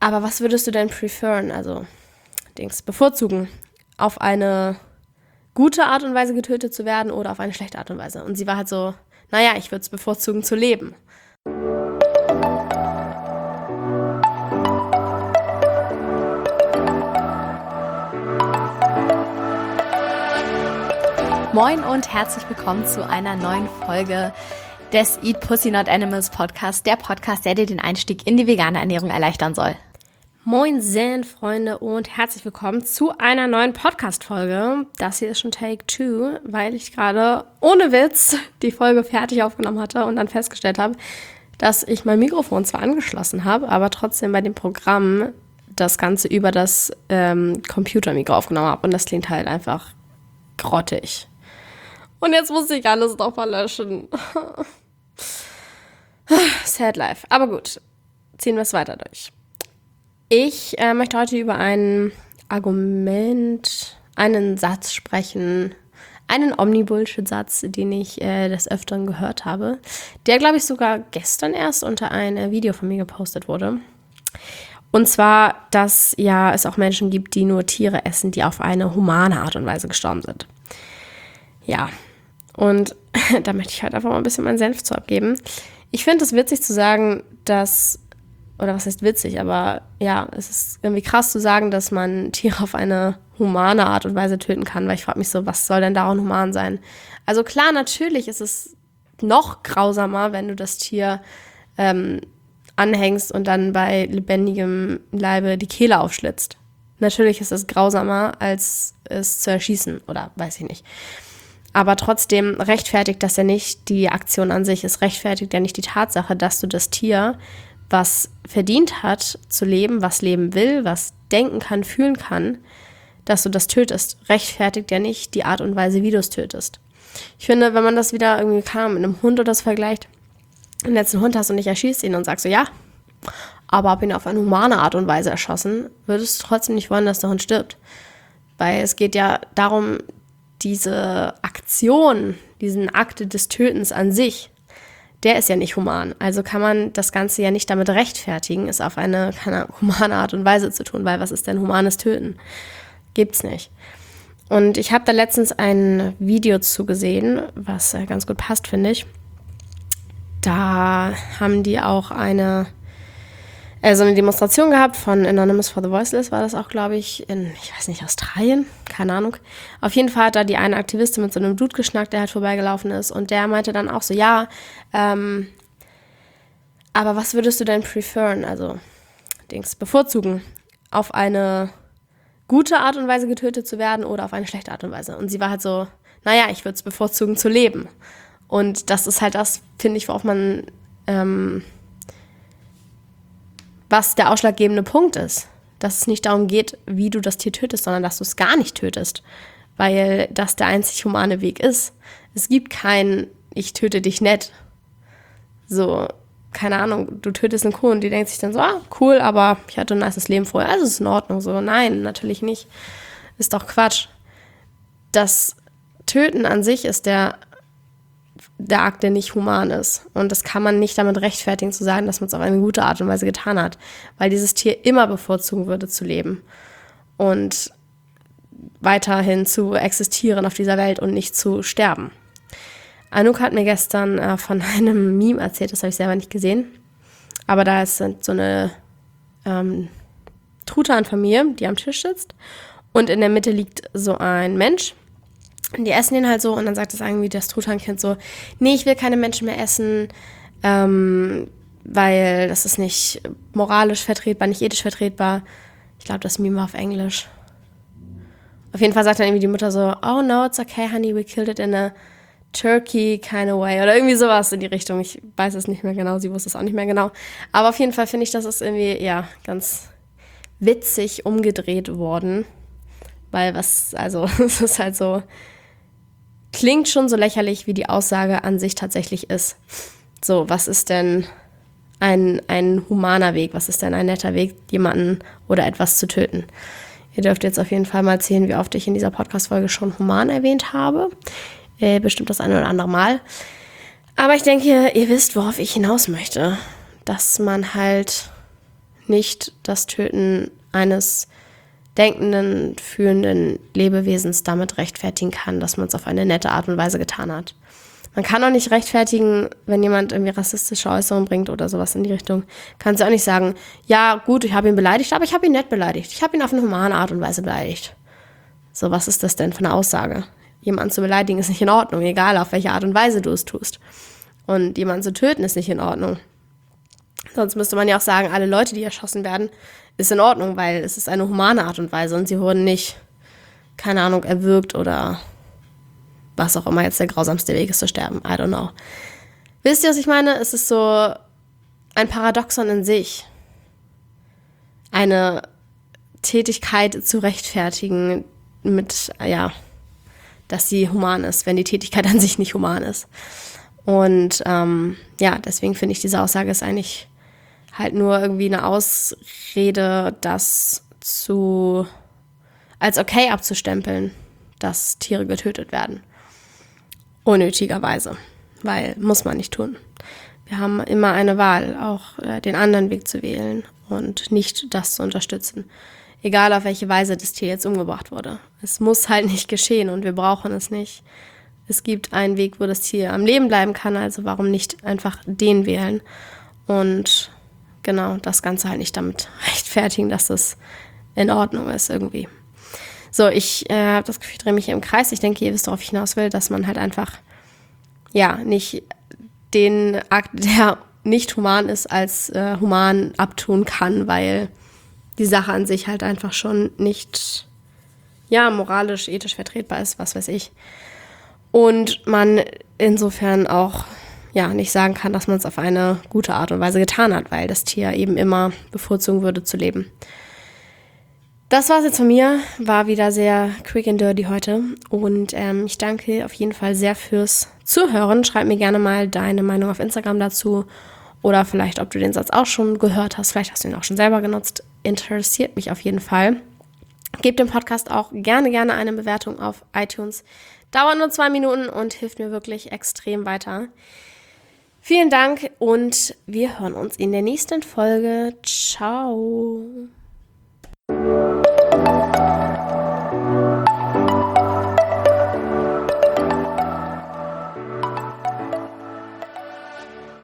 Aber was würdest du denn bevorzugen? Auf eine gute Art und Weise getötet zu werden oder auf eine schlechte Art und Weise? Und sie war halt so, naja, ich würde es bevorzugen zu leben. Moin und herzlich willkommen zu einer neuen Folge des Eat Pussy Not Animals Podcast, der Podcast, der dir den Einstieg in die vegane Ernährung erleichtern soll. Moinsen, Freunde, und herzlich willkommen zu einer neuen Podcast-Folge. Das hier ist schon Take 2, weil ich gerade ohne Witz die Folge fertig aufgenommen hatte und dann festgestellt habe, dass ich mein Mikrofon zwar angeschlossen habe, aber trotzdem bei dem Programm das Ganze über das Computermikro aufgenommen habe. Und das klingt halt einfach grottig. Und jetzt muss ich alles nochmal löschen. Sad life. Aber gut, ziehen wir es weiter durch. Ich möchte heute über ein Argument, einen Satz sprechen, einen Omni-Bullshit-Satz, den ich des Öfteren gehört habe, der, glaube ich, sogar gestern erst unter ein Video von mir gepostet wurde. Und zwar, dass ja es auch Menschen gibt, die nur Tiere essen, die auf eine humane Art und Weise gestorben sind. Ja, und da möchte ich halt einfach mal ein bisschen meinen Senf zu abgeben. Ich finde es witzig zu sagen, oder was heißt witzig, aber ja, es ist irgendwie krass zu sagen, dass man Tiere auf eine humane Art und Weise töten kann, weil ich frage mich so, was soll denn daran human sein? Also klar, natürlich ist es noch grausamer, wenn du das Tier anhängst und dann bei lebendigem Leibe die Kehle aufschlitzt. Natürlich ist es grausamer, als es zu erschießen oder weiß ich nicht. Aber trotzdem rechtfertigt das ja nicht die Aktion an sich. Es rechtfertigt ja nicht die Tatsache, dass du das Tier, was verdient hat zu leben, was leben will, was denken kann, fühlen kann, dass du das tötest, rechtfertigt ja nicht die Art und Weise, wie du es tötest. Ich finde, wenn man das wieder irgendwie mit einem Hund oder so vergleicht, wenn du jetzt einen Hund hast und ich erschießt ihn und sagst so, ja, aber habe ihn auf eine humane Art und Weise erschossen, würdest du trotzdem nicht wollen, dass der Hund stirbt. Weil es geht ja darum, diese Aktion, diesen Akt des Tötens an sich, der ist ja nicht human. Also kann man das Ganze ja nicht damit rechtfertigen, es auf eine keine humane Art und Weise zu tun, weil was ist denn humanes Töten? Gibt's nicht. Und ich habe da letztens ein Video zugesehen, was ganz gut passt, finde ich. Da haben die auch eine Demonstration gehabt von Anonymous for the Voiceless, war das auch, glaube ich, ich weiß nicht, Australien? Keine Ahnung. Auf jeden Fall hat da die eine Aktivistin mit so einem Dude geschnackt, der halt vorbeigelaufen ist. Und der meinte dann auch so, ja, aber was würdest du denn bevorzugen? Auf eine gute Art und Weise getötet zu werden oder auf eine schlechte Art und Weise? Und sie war halt so, naja, ich würde es bevorzugen zu leben. Und das ist halt das, finde ich, worauf man was der ausschlaggebende Punkt ist. Dass es nicht darum geht, wie du das Tier tötest, sondern dass du es gar nicht tötest. Weil das der einzig humane Weg ist. Es gibt kein, ich töte dich nett. So, keine Ahnung, du tötest eine Kuh und die denkt sich dann so, cool, aber ich hatte ein nices Leben vorher, also ist in Ordnung. So, nein, natürlich nicht. Ist doch Quatsch. Das Töten an sich ist der Akt, der nicht human ist. Und das kann man nicht damit rechtfertigen, zu sagen, dass man es auf eine gute Art und Weise getan hat. Weil dieses Tier immer bevorzugen würde, zu leben. Und weiterhin zu existieren auf dieser Welt und nicht zu sterben. Anouk hat mir gestern von einem Meme erzählt, das habe ich selber nicht gesehen. Aber da ist so eine Truthahn-Familie, die am Tisch sitzt. Und in der Mitte liegt so ein Mensch. Und die essen den halt so und dann sagt das irgendwie das Truthahnkind so, nee, ich will keine Menschen mehr essen, weil das ist nicht moralisch vertretbar, nicht ethisch vertretbar. Ich glaube, das Meme war auf Englisch. Auf jeden Fall sagt dann irgendwie die Mutter so, oh no, it's okay, honey, we killed it in a turkey kind of way. Oder irgendwie sowas in die Richtung. Ich weiß es nicht mehr genau, sie wusste es auch nicht mehr genau. Aber auf jeden Fall finde ich, das ist irgendwie, ja, ganz witzig umgedreht worden. Weil es ist halt so, klingt schon so lächerlich, wie die Aussage an sich tatsächlich ist. So, was ist denn ein humaner Weg? Was ist denn ein netter Weg, jemanden oder etwas zu töten? Ihr dürft jetzt auf jeden Fall mal sehen, wie oft ich in dieser Podcast-Folge schon human erwähnt habe. Bestimmt das eine oder andere Mal. Aber ich denke, ihr wisst, worauf ich hinaus möchte. Dass man halt nicht das Töten eines denkenden, fühlenden Lebewesens damit rechtfertigen kann, dass man es auf eine nette Art und Weise getan hat. Man kann auch nicht rechtfertigen, wenn jemand irgendwie rassistische Äußerungen bringt oder sowas in die Richtung. Kannst du auch nicht sagen, ja gut, ich habe ihn beleidigt, aber ich habe ihn nett beleidigt. Ich habe ihn auf eine humane Art und Weise beleidigt. So, was ist das denn für eine Aussage? Jemanden zu beleidigen ist nicht in Ordnung, egal auf welche Art und Weise du es tust. Und jemanden zu töten ist nicht in Ordnung. Sonst müsste man ja auch sagen, alle Leute, die erschossen werden, ist in Ordnung, weil es ist eine humane Art und Weise und sie wurden nicht, keine Ahnung, erwürgt oder was auch immer jetzt der grausamste Weg ist zu sterben. I don't know. Wisst ihr, was ich meine? Es ist so ein Paradoxon in sich. Eine Tätigkeit zu rechtfertigen mit, ja, dass sie human ist, wenn die Tätigkeit an sich nicht human ist. Und ja, deswegen finde ich, diese Aussage ist eigentlich halt nur irgendwie eine Ausrede, das als okay abzustempeln, dass Tiere getötet werden. Unnötigerweise, weil muss man nicht tun. Wir haben immer eine Wahl, auch den anderen Weg zu wählen und nicht das zu unterstützen. Egal auf welche Weise das Tier jetzt umgebracht wurde. Es muss halt nicht geschehen und wir brauchen es nicht. Es gibt einen Weg, wo das Tier am Leben bleiben kann, also warum nicht einfach den wählen und genau das Ganze halt nicht damit rechtfertigen, dass das in Ordnung ist irgendwie. So, ich habe das Gefühl, ich drehe mich hier im Kreis. Ich denke, ihr wisst, worauf ich hinaus will, dass man halt einfach, ja, nicht den Akt, der nicht human ist, als human abtun kann, weil die Sache an sich halt einfach schon nicht, ja, moralisch, ethisch vertretbar ist, was weiß ich. Und man insofern auch, ja, nicht sagen kann, dass man es auf eine gute Art und Weise getan hat, weil das Tier eben immer bevorzugen würde zu leben. Das war's jetzt von mir, war wieder sehr quick and dirty heute und ich danke auf jeden Fall sehr fürs Zuhören. Schreib mir gerne mal deine Meinung auf Instagram dazu oder vielleicht, ob du den Satz auch schon gehört hast, vielleicht hast du ihn auch schon selber genutzt, interessiert mich auf jeden Fall. Gebt dem Podcast auch gerne eine Bewertung auf iTunes. Dauert nur 2 Minuten und hilft mir wirklich extrem weiter. Vielen Dank und wir hören uns in der nächsten Folge. Ciao.